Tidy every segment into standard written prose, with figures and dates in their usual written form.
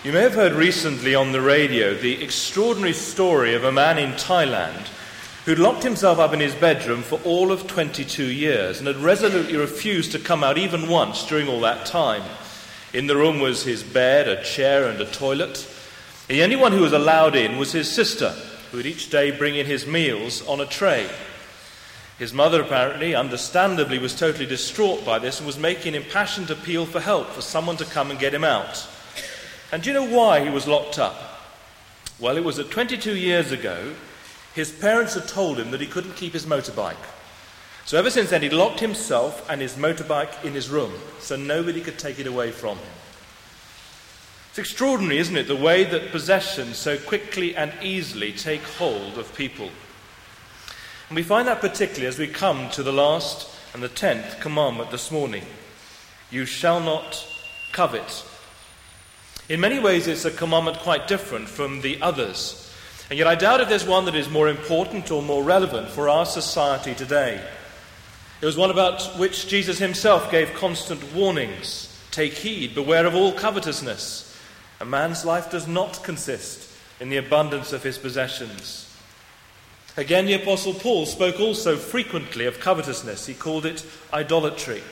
You may have heard recently on the radio the extraordinary story of a man in Thailand who'd locked himself up in his bedroom for all of 22 years and had resolutely refused to come out even once during all that time. In the room was his bed, a chair and a toilet. The only one who was allowed in was his sister, who would each day bring in his meals on a tray. His mother apparently, understandably, was totally distraught by this and was making an impassioned appeal for help, for someone to come and get him out. And do you know why he was locked up? Well, it was that 22 years ago, his parents had told him that he couldn't keep his motorbike. So ever since then, he locked himself and his motorbike in his room, so nobody could take it away from him. It's extraordinary, isn't it, the way that possessions so quickly and easily take hold of people. And we find that particularly as we come to the last and the 10th commandment this morning. You shall not covet. In many ways, it's a commandment quite different from the others. And yet I doubt if there's one that is more important or more relevant for our society today. It was one about which Jesus himself gave constant warnings. Take heed, beware of all covetousness. A man's life does not consist in the abundance of his possessions. Again, the Apostle Paul spoke also frequently of covetousness. He called it idolatry.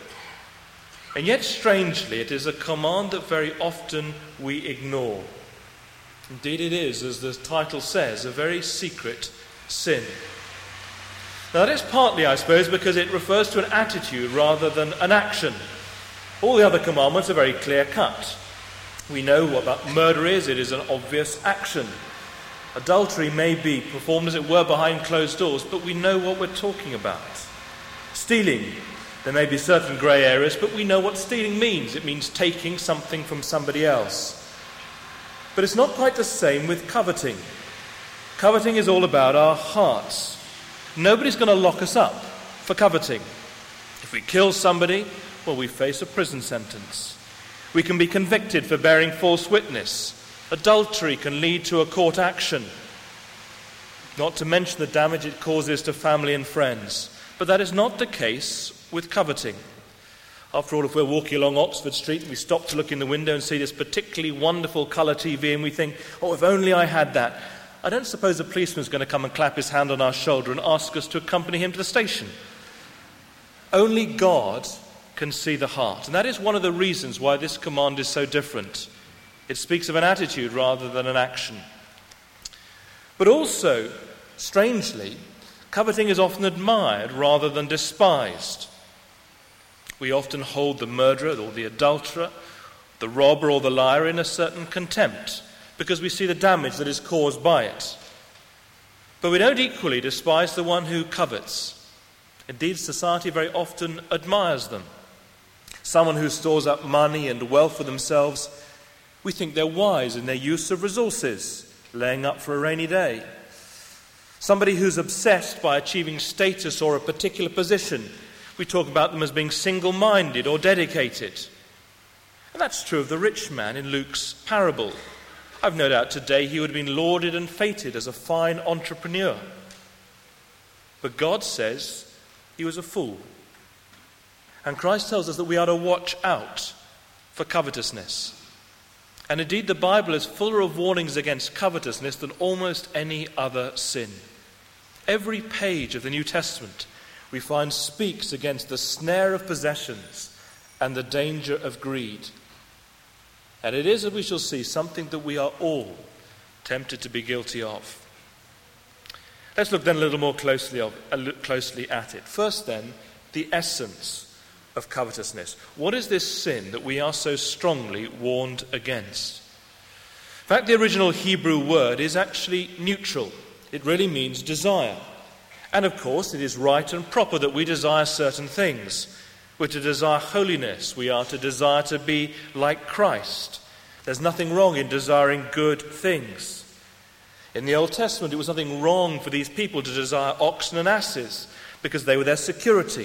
And yet, strangely, it is a command that very often we ignore. Indeed, it is, as the title says, a very secret sin. Now, that is partly, I suppose, because it refers to an attitude rather than an action. All the other commandments are very clear-cut. We know what murder is. It is an obvious action. Adultery may be performed, as it were, behind closed doors, but we know what we're talking about. Stealing, there may be certain grey areas, but we know what stealing means. It means taking something from somebody else. But it's not quite the same with coveting. Coveting is all about our hearts. Nobody's going to lock us up for coveting. If we kill somebody, well, we face a prison sentence. We can be convicted for bearing false witness. Adultery can lead to a court action. Not to mention the damage it causes to family and friends. But that is not the case with coveting. After all, if we're walking along Oxford Street and we stop to look in the window and see this particularly wonderful colour TV and we think, oh, if only I had that, I don't suppose a policeman's going to come and clap his hand on our shoulder and ask us to accompany him to the station. Only God can see the heart. And that is one of the reasons why this command is so different. It speaks of an attitude rather than an action. But also, strangely, coveting is often admired rather than despised. We often hold the murderer or the adulterer, the robber or the liar in a certain contempt because we see the damage that is caused by it. But we don't equally despise the one who covets. Indeed, society very often admires them. Someone who stores up money and wealth for themselves, we think they're wise in their use of resources, laying up for a rainy day. Somebody who's obsessed by achieving status or a particular position, we talk about them as being single-minded or dedicated. And that's true of the rich man in Luke's parable. I've no doubt today he would have been lauded and feted as a fine entrepreneur. But God says he was a fool. And Christ tells us that we are to watch out for covetousness. And indeed, the Bible is fuller of warnings against covetousness than almost any other sin. Every page of the New Testament we find speaks against the snare of possessions and the danger of greed. And it is, as we shall see, something that we are all tempted to be guilty of. Let's look then a little more closely at it. First then, the essence of covetousness. What is this sin that we are so strongly warned against? In fact, the original Hebrew word is actually neutral. It really means desire. And of course, it is right and proper that we desire certain things. We're to desire holiness. We are to desire to be like Christ. There's nothing wrong in desiring good things. In the Old Testament, it was nothing wrong for these people to desire oxen and asses because they were their security.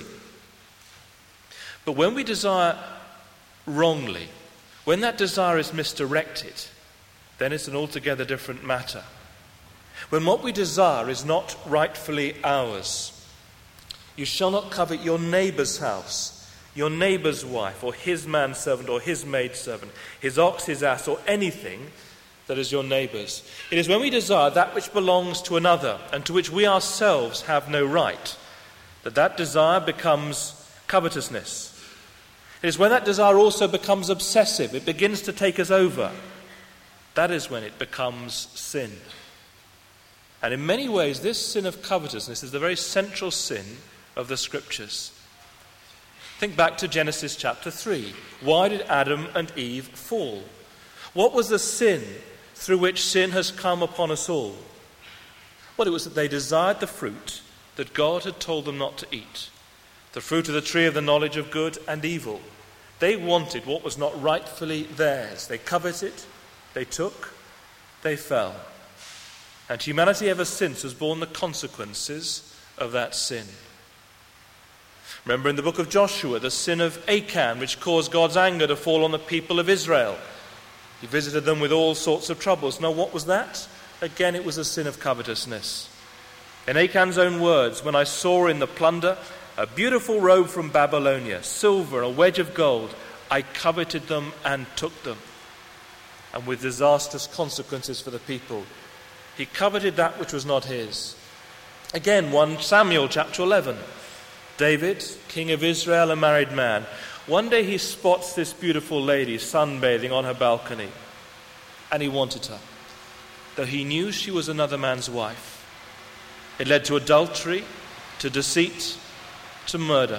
But when we desire wrongly, when that desire is misdirected, then it's an altogether different matter. When what we desire is not rightfully ours. You shall not covet your neighbour's house. your neighbour's wife, or his manservant, or his maidservant, his ox, his ass, or anything that is your neighbour's. It is when we desire that which belongs to another and to which we ourselves have no right, that desire becomes covetousness. It is when that desire also becomes obsessive, it begins to take us over. That is when it becomes sin. And in many ways, this sin of covetousness is the very central sin of the Scriptures. Think back to Genesis chapter 3. Why did Adam and Eve fall? What was the sin through which sin has come upon us all? Well, it was that they desired the fruit that God had told them not to eat, the fruit of the tree of the knowledge of good and evil. They wanted what was not rightfully theirs. They coveted, they took, they fell. And humanity ever since has borne the consequences of that sin. Remember in the book of Joshua, the sin of Achan, which caused God's anger to fall on the people of Israel. He visited them with all sorts of troubles. Now, what was that? Again, it was a sin of covetousness. In Achan's own words, when I saw in the plunder a beautiful robe from Babylonia, silver, and a wedge of gold, I coveted them and took them. And with disastrous consequences for the people. He coveted that which was not his. Again, 1 Samuel chapter 11. David, king of Israel, a married man. One day he spots this beautiful lady sunbathing on her balcony. And he wanted her, though he knew she was another man's wife. It led to adultery, to deceit, to murder.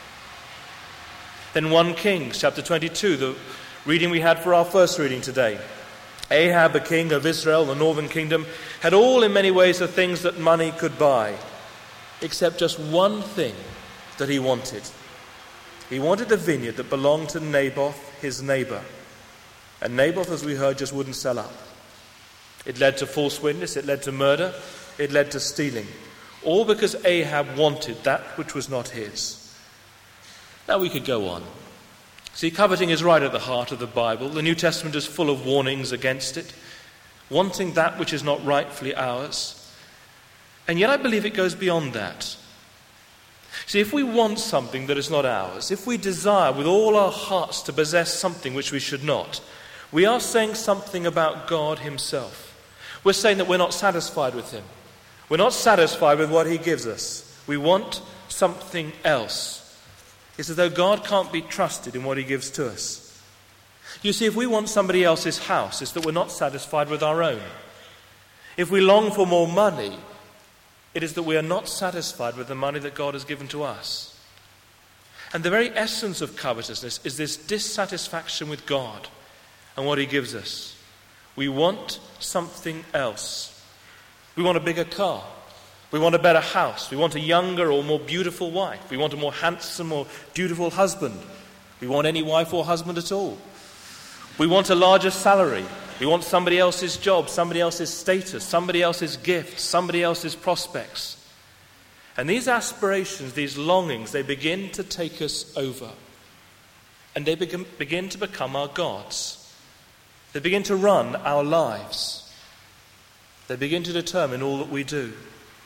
Then 1 Kings chapter 22, the reading we had for our first reading today. Ahab, the king of Israel, the northern kingdom, had all in many ways the things that money could buy, except just one thing that he wanted. He wanted the vineyard that belonged to Naboth, his neighbour. And Naboth, as we heard, just wouldn't sell up. It led to false witness, it led to murder, it led to stealing. All because Ahab wanted that which was not his. Now we could go on. See, coveting is right at the heart of the Bible. The New Testament is full of warnings against it. Wanting that which is not rightfully ours. And yet I believe it goes beyond that. See, if we want something that is not ours, if we desire with all our hearts to possess something which we should not, we are saying something about God himself. We're saying that we're not satisfied with him. We're not satisfied with what he gives us. We want something else. It's as though God can't be trusted in what he gives to us. You see, if we want somebody else's house, it's that we're not satisfied with our own. If we long for more money, it is that we are not satisfied with the money that God has given to us. And the very essence of covetousness is this dissatisfaction with God and what he gives us. We want something else. We want a bigger car. We want a better house. We want a younger or more beautiful wife. We want a more handsome or beautiful husband. We want any wife or husband at all. We want a larger salary. We want somebody else's job, somebody else's status, somebody else's gifts, somebody else's prospects. And these aspirations, these longings, they begin to take us over. And they begin to become our gods. They begin to run our lives. They begin to determine all that we do.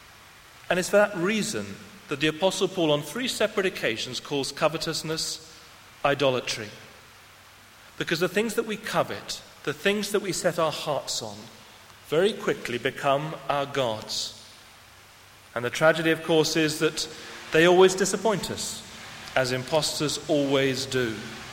And it's for that reason that the Apostle Paul on 3 separate occasions calls covetousness idolatry. Because the things that we covet, the things that we set our hearts on, very quickly become our gods. And the tragedy, of course, is that they always disappoint us, as impostors always do.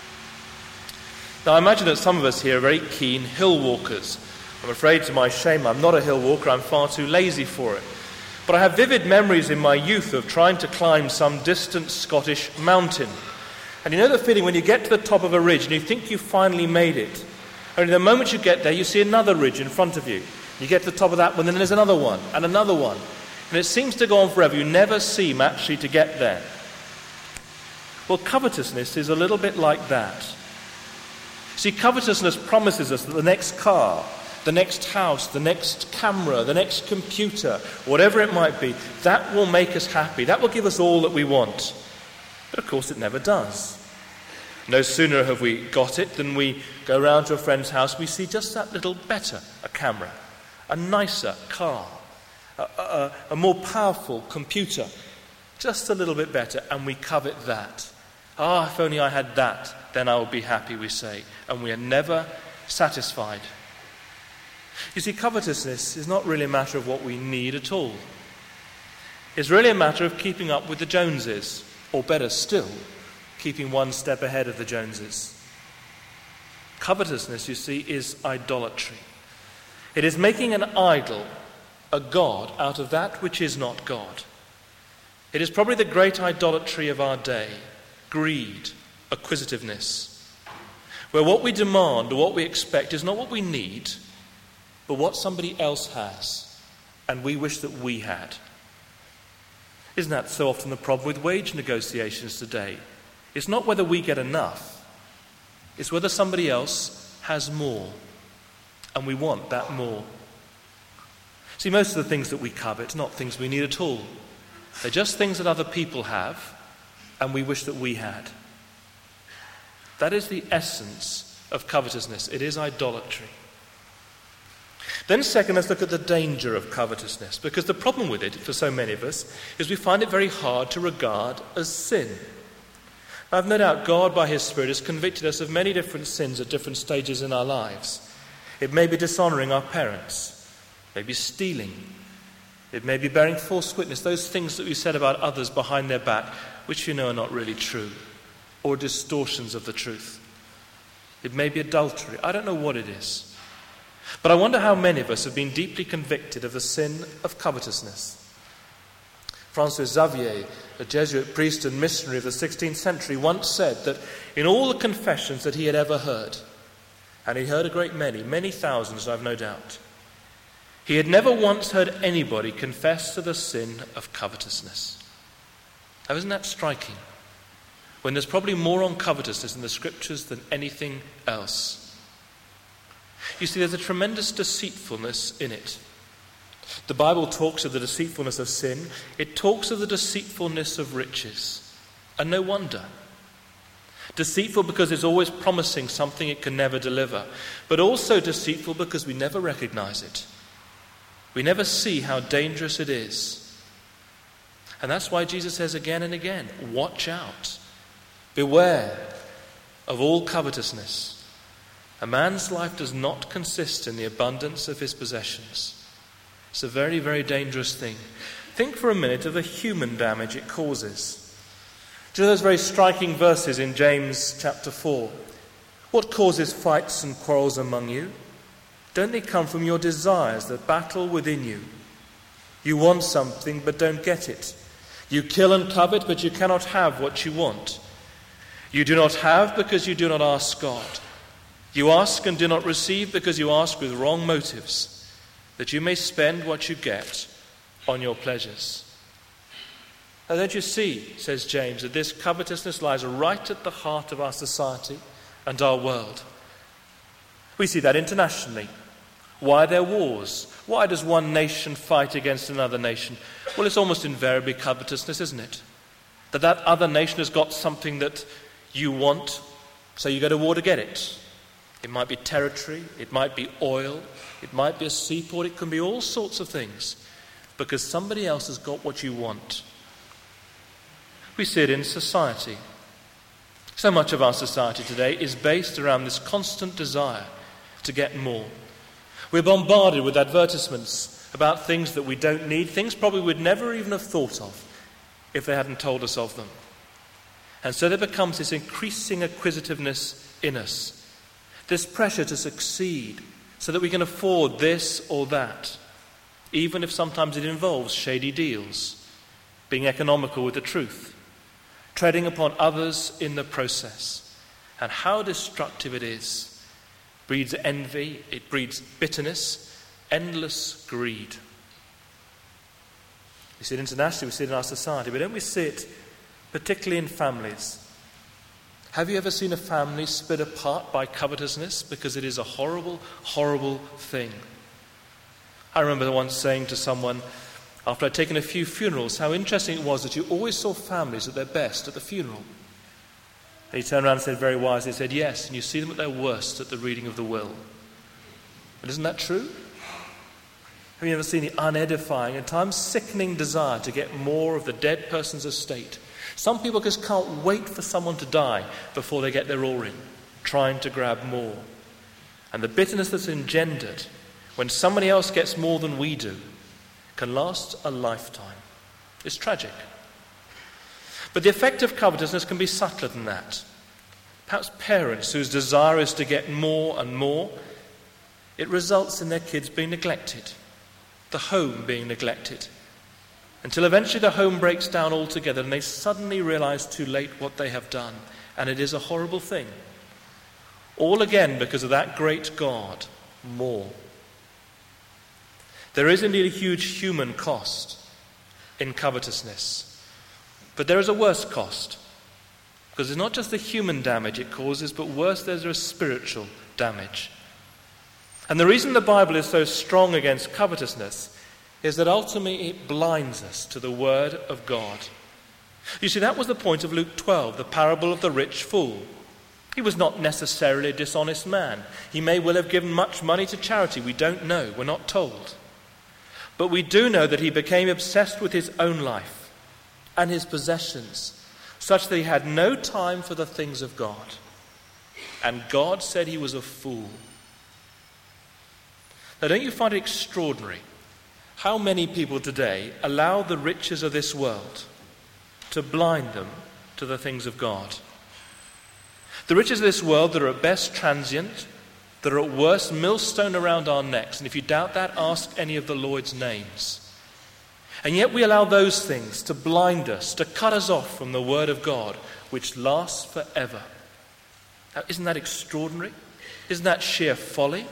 Now, I imagine that some of us here are very keen hill walkers. I'm afraid, to my shame, I'm not a hill walker. I'm far too lazy for it. But I have vivid memories in my youth of trying to climb some distant Scottish mountain. And you know the feeling when you get to the top of a ridge and you think you finally made it. Only the moment you get there, you see another ridge in front of you. You get to the top of that one, then there's another one, and another one. And it seems to go on forever. You never seem actually to get there. Well, covetousness is a little bit like that. See, covetousness promises us that the next car, the next house, the next camera, the next computer, whatever it might be, that will make us happy. That will give us all that we want. But of course it never does. No sooner have we got it than we go round to a friend's house, we see just that little better a camera, a nicer car, a more powerful computer, just a little bit better, and we covet that. Ah, if only I had that, then I would be happy, we say. And we are never satisfied. You see, covetousness is not really a matter of what we need at all. It's really a matter of keeping up with the Joneses, or better still, keeping one step ahead of the Joneses. Covetousness, you see, is idolatry. It is making an idol, a god, out of that which is not God. It is probably the great idolatry of our day, greed, acquisitiveness, where what we demand or what we expect is not what we need, but what somebody else has, and we wish that we had. Isn't that so often the problem with wage negotiations today? It's not whether we get enough, it's whether somebody else has more, and we want that more. See, most of the things that we covet are not things we need at all. They're just things that other people have, and we wish that we had. That is the essence of covetousness. It is idolatry. Then second, let's look at the danger of covetousness, because the problem with it, for so many of us, is we find it very hard to regard as sin. I've no doubt God, by his Spirit, has convicted us of many different sins at different stages in our lives. It may be dishonouring our parents, maybe stealing, it may be bearing false witness, those things that we said about others behind their back, which you know are not really true, or distortions of the truth. It may be adultery. I don't know what it is. But I wonder how many of us have been deeply convicted of the sin of covetousness. Francois Xavier, a Jesuit priest and missionary of the 16th century, once said that in all the confessions that he had ever heard, and he heard a great many, many thousands, I've no doubt, he had never once heard anybody confess to the sin of covetousness. Now, isn't that striking? When there's probably more on covetousness in the Scriptures than anything else. You see, there's a tremendous deceitfulness in it. The Bible talks of the deceitfulness of sin. It talks of the deceitfulness of riches. And no wonder. Deceitful because it's always promising something it can never deliver. But also deceitful because we never recognize it. We never see how dangerous it is. And that's why Jesus says again and again, watch out. Beware of all covetousness. A man's life does not consist in the abundance of his possessions. It's a very, very dangerous thing. Think for a minute of the human damage it causes. Do you know those very striking verses in James chapter 4? What causes fights and quarrels among you? Don't they come from your desires that battle within you? You want something but don't get it. You kill and covet, but you cannot have what you want. You do not have because you do not ask God. You ask and do not receive because you ask with wrong motives, that you may spend what you get on your pleasures. Now don't you see, says James, that this covetousness lies right at the heart of our society and our world? We see that internationally. Why are there wars? Why does one nation fight against another nation? Well, it's almost invariably covetousness, isn't it? That other nation has got something that you want, so you go to war to get it. It might be territory, it might be oil, it might be a seaport, it can be all sorts of things, because somebody else has got what you want. We see it in society. So much of our society today is based around this constant desire to get more. We're bombarded with advertisements about things that we don't need, things probably we'd never even have thought of if they hadn't told us of them. And so there becomes this increasing acquisitiveness in us. This pressure to succeed so that we can afford this or that, even if sometimes it involves shady deals, being economical with the truth, treading upon others in the process. And how destructive it is. It breeds envy, it breeds bitterness, endless greed. We see it internationally, we see it in our society, but don't we see it particularly in families? Have you ever seen a family split apart by covetousness? Because it is a horrible, horrible thing. I remember once saying to someone, after I'd taken a few funerals, how interesting it was that you always saw families at their best at the funeral. And he turned around and said very wisely, he said, yes, and you see them at their worst at the reading of the will. And isn't that true? Have you ever seen the unedifying and times sickening desire to get more of the dead person's estate, Some people just can't wait for someone to die before they get their all in, trying to grab more. And the bitterness that's engendered when somebody else gets more than we do can last a lifetime. It's tragic. But the effect of covetousness can be subtler than that. Perhaps parents whose desire is to get more and more, it results in their kids being neglected, the home being neglected, until eventually the home breaks down altogether and they suddenly realize too late what they have done. And it is a horrible thing. All again because of that great God, more. There is indeed a huge human cost in covetousness. But there is a worse cost. Because it's not just the human damage it causes, but worse, there's a spiritual damage. And the reason the Bible is so strong against covetousness is that ultimately it blinds us to the Word of God. You see, that was the point of Luke 12, the parable of the rich fool. He was not necessarily a dishonest man. He may well have given much money to charity. We don't know. We're not told. But we do know that he became obsessed with his own life and his possessions, such that he had no time for the things of God. And God said he was a fool. Now, don't you find it extraordinary how many people today allow the riches of this world to blind them to the things of God? The riches of this world that are at best transient, that are at worst millstone around our necks. And if you doubt that, ask any of the Lord's names. And yet we allow those things to blind us, to cut us off from the Word of God, which lasts forever. Now, isn't that extraordinary? Isn't that sheer folly?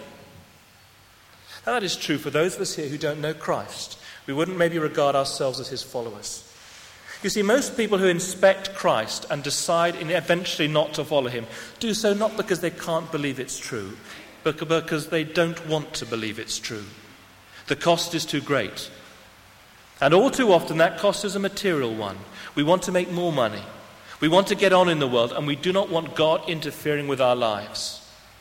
Now, that is true for those of us here who don't know Christ. We wouldn't maybe regard ourselves as his followers. You see, most people who inspect Christ and decide eventually not to follow him do so not because they can't believe it's true, but because they don't want to believe it's true. The cost is too great. And all too often that cost is a material one. We want to make more money. We want to get on in the world, and we do not want God interfering with our lives.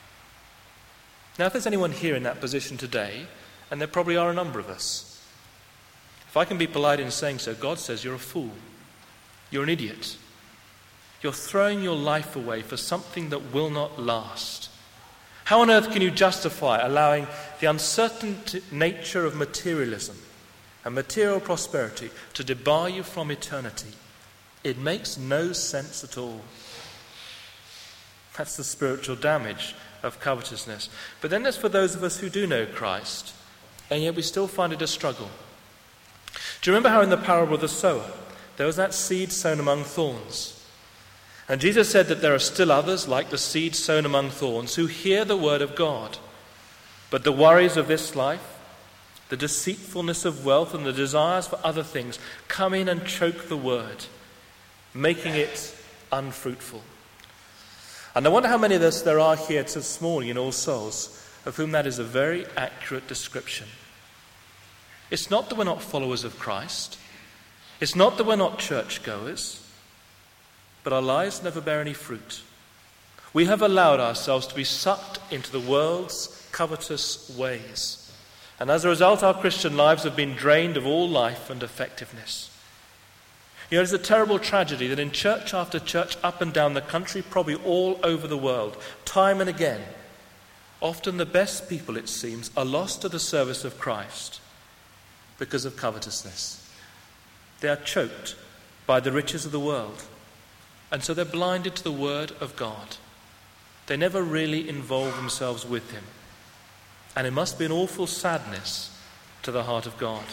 Now, if there's anyone here in that position today, and there probably are a number of us, if I can be polite in saying so, God says you're a fool. You're an idiot. You're throwing your life away for something that will not last. How on earth can you justify allowing the uncertain nature of materialism and material prosperity to debar you from eternity? It makes no sense at all. That's the spiritual damage of covetousness. But then there's for those of us who do know Christ, and yet we still find it a struggle. Do you remember how in the parable of the sower, there was that seed sown among thorns? And Jesus said that there are still others, like the seed sown among thorns, who hear the word of God. But the worries of this life, the deceitfulness of wealth, and the desires for other things come in and choke the word, making it unfruitful. And I wonder how many of us there are here this morning in All Souls of whom that is a very accurate description. It's not that we're not followers of Christ. It's not that we're not churchgoers. But our lives never bear any fruit. We have allowed ourselves to be sucked into the world's covetous ways. And as a result, our Christian lives have been drained of all life and effectiveness. You know, it's a terrible tragedy that in church after church, up and down the country, probably all over the world, time and again, often the best people, it seems, are lost to the service of Christ because of covetousness. They are choked by the riches of the world, and so they're blinded to the word of God. They never really involve themselves with him. And it must be an awful sadness to the heart of God.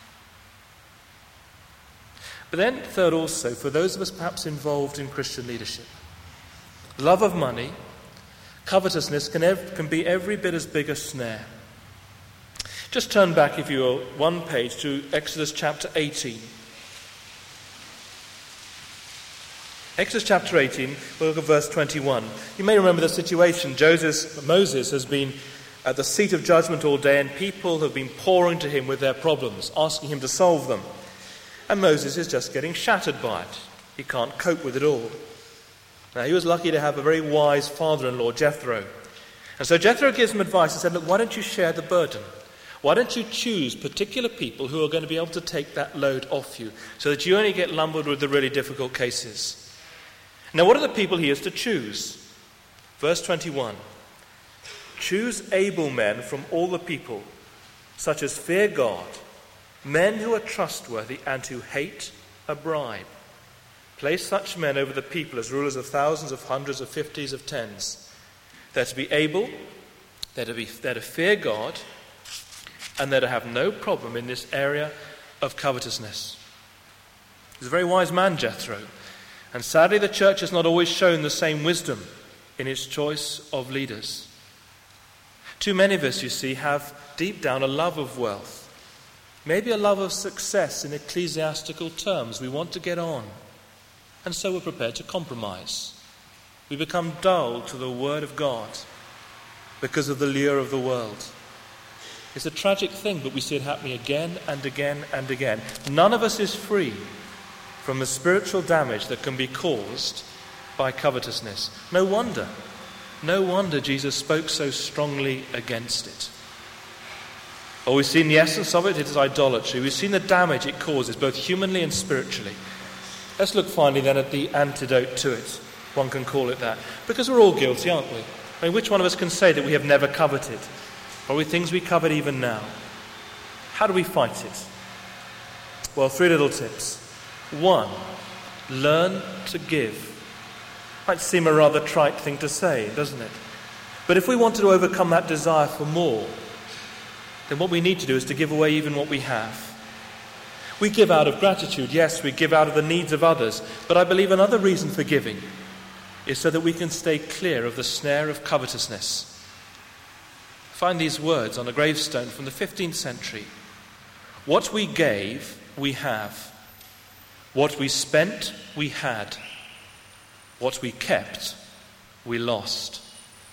But then, third also, for those of us perhaps involved in Christian leadership, love of money, covetousness can be every bit as big a snare. Just turn back, if you will, one page to Exodus chapter 18. Exodus chapter 18, we'll look at verse 21. You may remember the situation. Moses has been at the seat of judgment all day, and people have been pouring to him with their problems, asking him to solve them. And Moses is just getting shattered by it. He can't cope with it all. Now, he was lucky to have a very wise father-in-law, Jethro. And so Jethro gives him advice and said, look, why don't you share the burden? Why don't you choose particular people who are going to be able to take that load off you so that you only get lumbered with the really difficult cases? Now, what are the people he is to choose? Verse 21. Choose able men from all the people, such as fear God, men who are trustworthy and who hate a bribe. Place such men over the people as rulers of thousands, of hundreds, of fifties, of tens. They're to be able, they're to fear God, and they're to have no problem in this area of covetousness. He's a very wise man, Jethro, and sadly the church has not always shown the same wisdom in its choice of leaders. Too many of us, you see, have deep down a love of wealth, maybe a love of success in ecclesiastical terms. We want to get on, and so we're prepared to compromise. We become dull to the word of God because of the lure of the world. It's a tragic thing, but we see it happening again and again and again. None of us is free from the spiritual damage that can be caused by covetousness. No wonder Jesus spoke so strongly against it. Oh, we've seen the essence of it. It is idolatry. We've seen the damage it causes, both humanly and spiritually. Let's look finally then at the antidote to it. One can call it that. Because we're all guilty, aren't we? I mean, which one of us can say that we have never coveted? Or with things we covet even now? How do we fight it? Well, 3 little tips. 1, learn to give. Might seem a rather trite thing to say, doesn't it? But if we wanted to overcome that desire for more, then what we need to do is to give away even what we have. We give out of gratitude, yes, we give out of the needs of others, but I believe another reason for giving is so that we can stay clear of the snare of covetousness. Find these words on a gravestone from the 15th century. What we gave, we have. What we spent, we had. What we kept, we lost.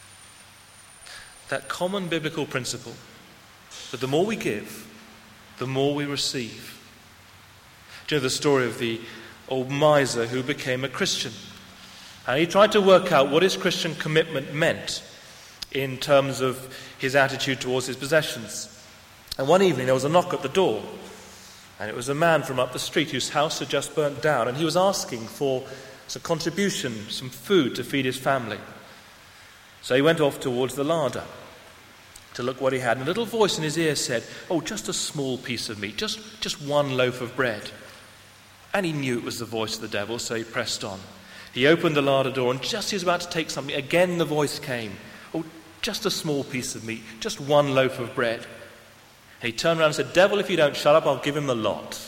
That common biblical principle that the more we give, the more we receive. Do you know the story of the old miser who became a Christian? And he tried to work out what his Christian commitment meant in terms of his attitude towards his possessions. And one evening there was a knock at the door, and it was a man from up the street whose house had just burnt down, and he was asking for some contribution, some food to feed his family. So he went off towards the larder to look what he had, and a little voice in his ear said, "Oh, just a small piece of meat, just one loaf of bread." And he knew it was the voice of the devil, so he pressed on. He opened the larder door, and just as he was about to take something, again the voice came, "Oh, just a small piece of meat, just one loaf of bread." And he turned around and said, "Devil, if you don't shut up, I'll give him the lot."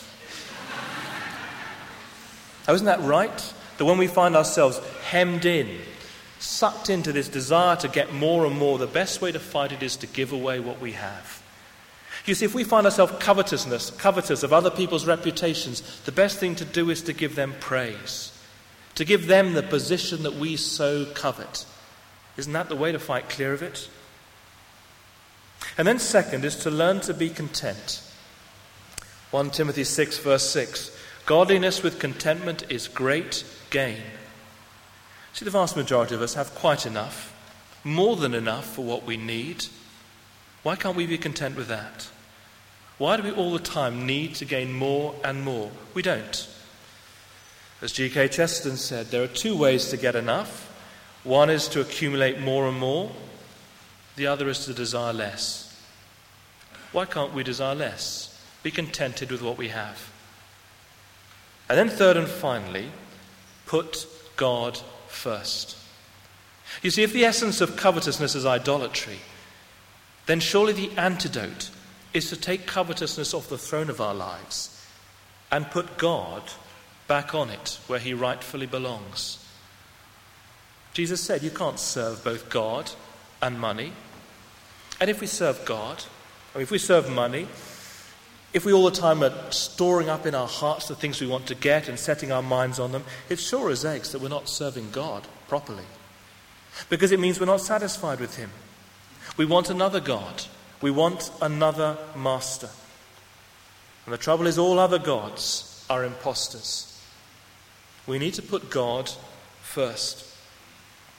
Now, isn't that right? That when we find ourselves hemmed in, sucked into this desire to get more and more, the best way to fight it is to give away what we have. You see, if we find ourselves covetous of other people's reputations, the best thing to do is to give them praise, to give them the position that we so covet. Isn't that the way to fight clear of it? And then second is to learn to be content. 1 Timothy 6 verse 6. Godliness with contentment is great gain. See, the vast majority of us have quite enough, more than enough for what we need. Why can't we be content with that? Why do we all the time need to gain more and more? We don't. As G.K. Chesterton said, there are 2 ways to get enough. One is to accumulate more and more. The other is to desire less. Why can't we desire less? Be contented with what we have. And then third and finally, put God first. You see, if the essence of covetousness is idolatry, then surely the antidote is to take covetousness off the throne of our lives and put God back on it where he rightfully belongs. Jesus said you can't serve both God and money. And if we serve God, or if we serve money, if we all the time are storing up in our hearts the things we want to get and setting our minds on them, it sure as eggs that we're not serving God properly. Because it means we're not satisfied with him. We want another God. We want another master. And the trouble is all other gods are impostors. We need to put God first.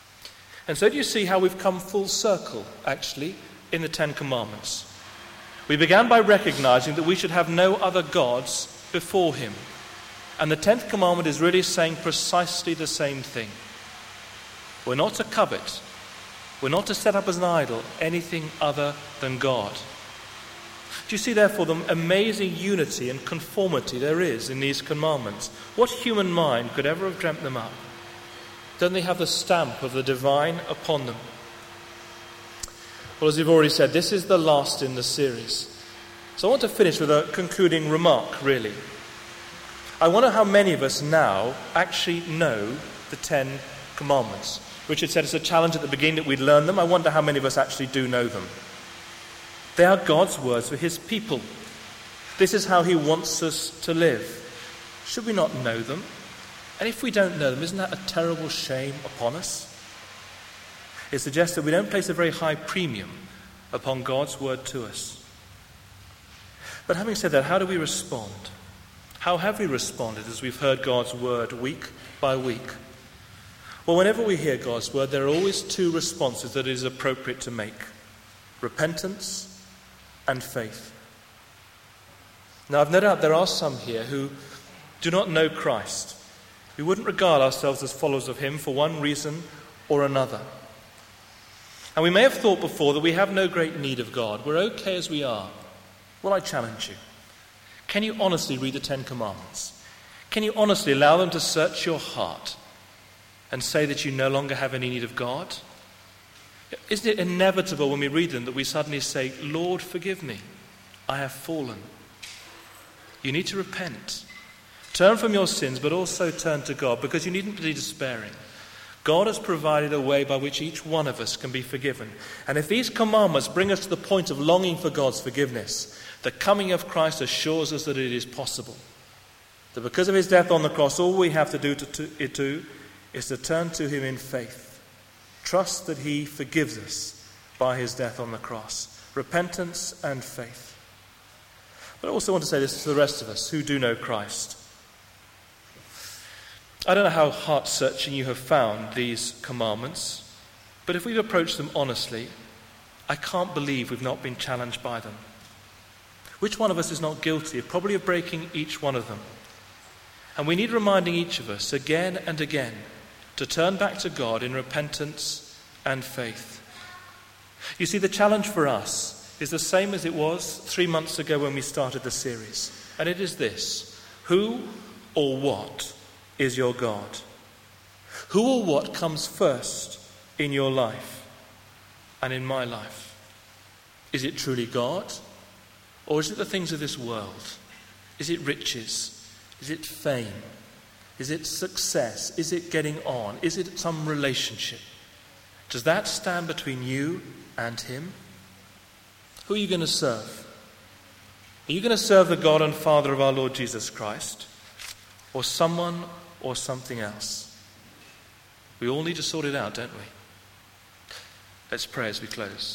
And so do you see how we've come full circle, actually, in the 10 Commandments? We began by recognizing that we should have no other gods before him. And the 10th commandment is really saying precisely the same thing. We're not to covet. We're not to set up as an idol anything other than God. Do you see, therefore, the amazing unity and conformity there is in these commandments? What human mind could ever have dreamt them up? Don't they have the stamp of the divine upon them? Well, as we've already said, this is the last in the series. So I want to finish with a concluding remark, really. I wonder how many of us now actually know the 10 commandments. Richard said it's a challenge at the beginning that we'd learn them. I wonder how many of us actually do know them. They are God's words for his people. This is how he wants us to live. Should we not know them? And if we don't know them, isn't that a terrible shame upon us? It suggests that we don't place a very high premium upon God's word to us. But having said that, how do we respond? How have we responded as we've heard God's word week by week? Well, whenever we hear God's word, there are always two responses that it is appropriate to make: repentance and faith. Now, I've no doubt there are some here who do not know Christ. We wouldn't regard ourselves as followers of him for one reason or another. And we may have thought before that we have no great need of God. We're okay as we are. Well, I challenge you. Can you honestly read the 10 Commandments? Can you honestly allow them to search your heart and say that you no longer have any need of God? Isn't it inevitable when we read them that we suddenly say, Lord, forgive me, I have fallen? You need to repent. Turn from your sins, but also turn to God, because you needn't be despairing. God has provided a way by which each one of us can be forgiven. And if these commandments bring us to the point of longing for God's forgiveness, the coming of Christ assures us that it is possible. That because of his death on the cross, all we have to do is to turn to him in faith. Trust that he forgives us by his death on the cross. Repentance and faith. But I also want to say this to the rest of us who do know Christ. I don't know how heart-searching you have found these commandments, but if we've approached them honestly, I can't believe we've not been challenged by them. Which one of us is not guilty probably of breaking each one of them? And we need reminding each of us again and again to turn back to God in repentance and faith. You see, the challenge for us is the same as it was 3 months ago when we started the series. And it is this: who or what is your God? Who or what comes first in your life and in my life? Is it truly God? Or is it the things of this world? Is it riches? Is it fame? Is it success? Is it getting on? Is it some relationship? Does that stand between you and him? Who are you going to serve? Are you going to serve the God and Father of our Lord Jesus Christ? Or someone or something else? We all need to sort it out, don't we? Let's pray as we close.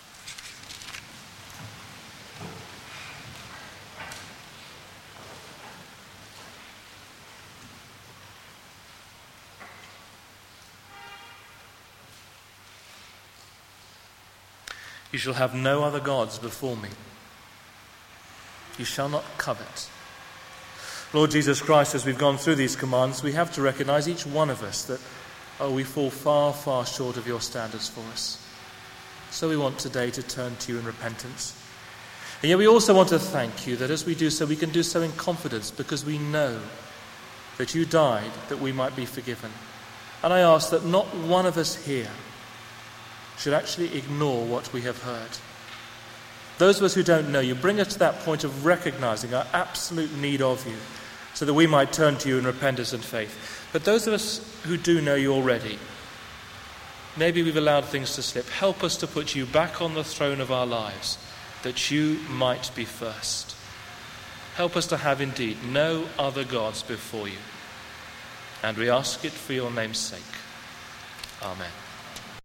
You shall have no other gods before me. You shall not covet. Lord Jesus Christ, as we've gone through these commands, we have to recognize, each one of us, that, we fall far, far short of your standards for us. So we want today to turn to you in repentance. And yet we also want to thank you that as we do so, we can do so in confidence, because we know that you died that we might be forgiven. And I ask that not one of us here should actually ignore what we have heard. Those of us who don't know you, bring us to that point of recognizing our absolute need of you, so that we might turn to you in repentance and faith. But those of us who do know you already, maybe we've allowed things to slip. Help us to put you back on the throne of our lives, that you might be first. Help us to have indeed no other gods before you. And we ask it for your name's sake. Amen.